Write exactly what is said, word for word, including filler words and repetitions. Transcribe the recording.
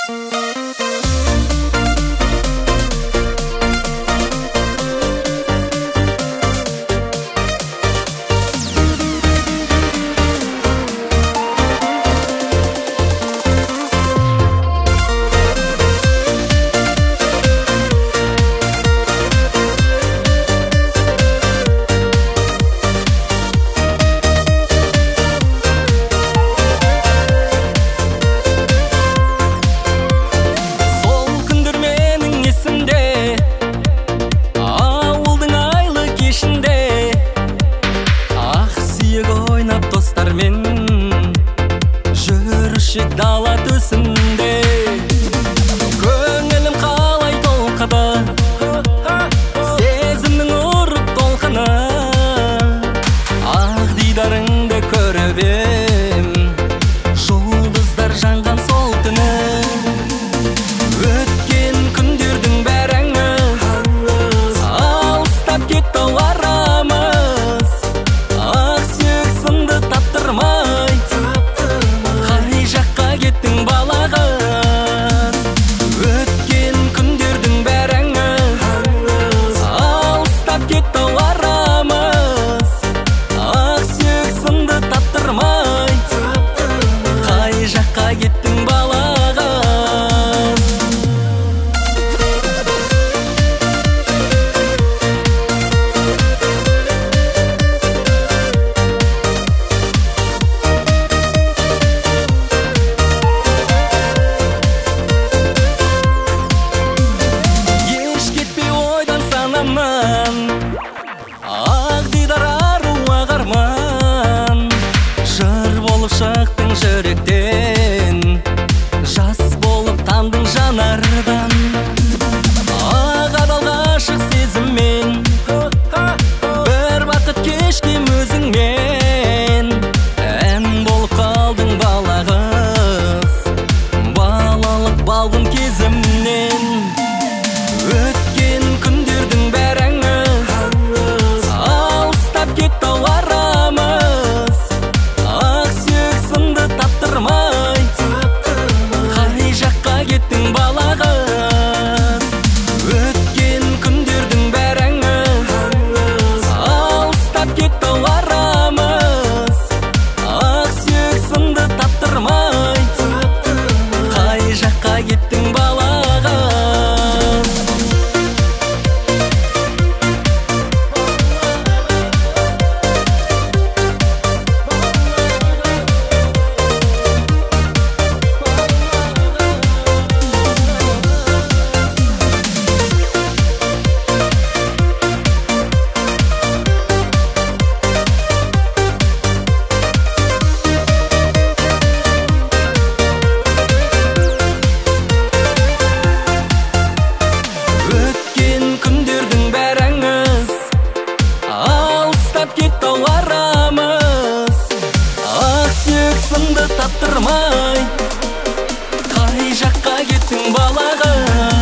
Жүрішік дала төсінде көңілім қалай толқыды, сезімнің ұрып толқыны. Ақ дидарыңды көріп ем, жұлдыздар жанған сол түні. Өткен күндердің бәрі аңыз, алыстап кетті арамыз. Ақ сүйек сынды таптырмай, кеттің балағыз. Өткен күндердің бәрі аңыз, алыстап кетті арамыз. Ақ сүйек сынды таптырмай, қай жаққа кеттің балағыз. Ақ дидар аруға қарман, жыр болып шықтың жүректен, жас болып тандың жанардан. Ақ адал ғашық сезіммен, бір бақыт кешкем өзіңмен. Ән болып қалдың балағыз, балалық балғын кезімнен. Өткен күндердің бәрі аңыз, алыстап кетті арамыз. Ақ сүйек сынды таптырмай, қай жаққа кеттің балағыз. Өткен күндердің бәрі аңыз, алыстап кетті арамыз. Ақ сүйек сынды таптырмай, қай жаққа кеттің балағыз. Кетті арамыз, ақ сүйек сынды таптырмай, қай жаққа кеттің балағыз.